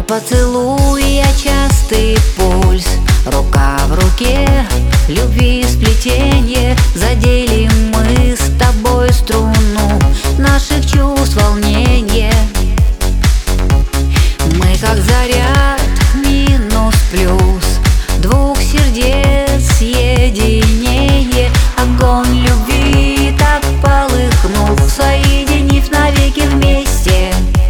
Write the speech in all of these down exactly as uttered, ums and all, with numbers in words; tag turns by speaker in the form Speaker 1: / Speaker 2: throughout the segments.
Speaker 1: поцелуя частый пульс, рука в руке, любви сплетенье. Задели мы с тобой струну наших чувств, волнение. Мы как заряд, минус-плюс двух сердец соединение. Огонь любви так полыхнул, соединив навеки вместе.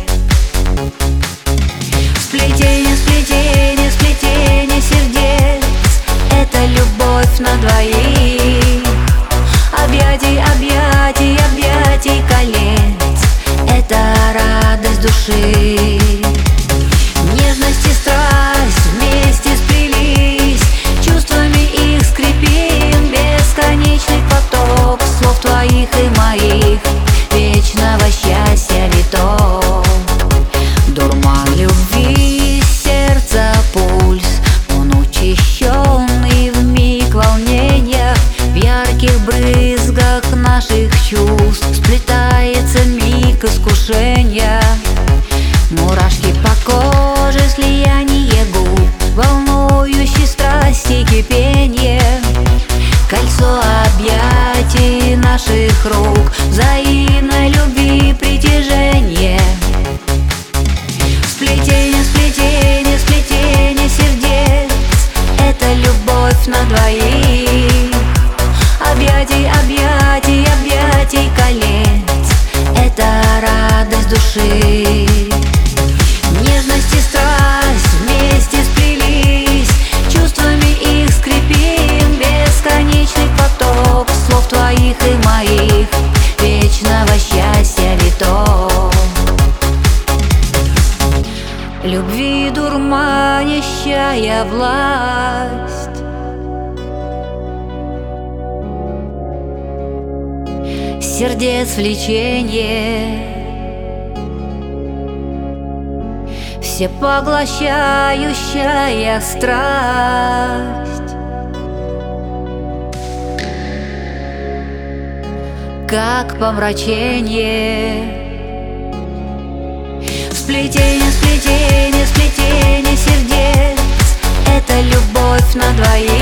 Speaker 1: Сплетение, сплетение, сплетение сердец — это любовь на двоих. Объятий, объятий, объятий колец — это радость души. Нежность и страсть вместе сплелись, чувствами их скрепим бесконечный поток слов твоих и моих, вечного счастья виток. Дурман любви, сердца пульс, он учащенный вмиг волнения. В ярких брызгах наших чувств сплетается миг искушения. Мурашки по коже, слияние губ, волнующей страсти кипенье. Кольцо объятий наших рук, взаимной любви притяжение. Сплетение, сплетение, сплетение сердец — это любовь на двоих. Объятий, объятий, объятий колец — это радость души. Нежность и страсть вместе сплелись, чувствами их скрепим бесконечный поток слов твоих и моих, вечного счастья виток. Любви дурманящая власть, сердец влечение, всепоглощающая страсть. Как помрачение. Сплетение, сплетение, сплетение сердец — это любовь на двоих.